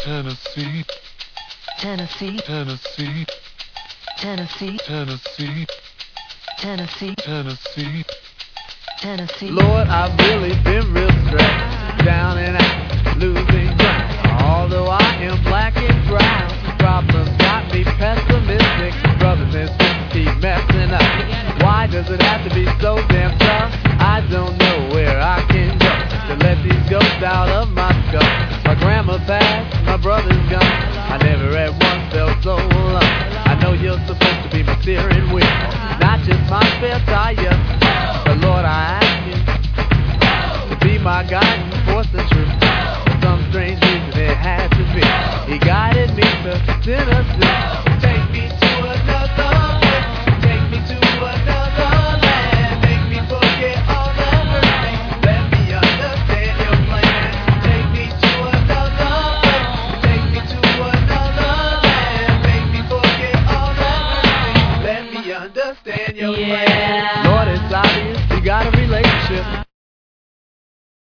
Tennessee, Tennessee, Tennessee, Tennessee, Tennessee, Tennessee, Tennessee. Tennessee. Lord, I've really been real stressed, down and out, losing ground. Although I am black and brown, problems got me pessimistic. Brothers and sisters keep messing up. Why does it have to be so damn tough? I don't know where I can go to let these ghosts out of my skull. My grandma passed, my brother's gone. I never at once felt so alone. I know you're supposed to be my steering wheel, not just my spare tire. But Lord, I ask you to be my guiding force and truth. For some strange reason it had to be. He guided me to Tennessee. Take me to another place. Take me to another land. Make me forget all the hurt me. Let me understand your plan. Take me to another place. Take me to another land. Make me forget all the hurt me. Let me understand your plan.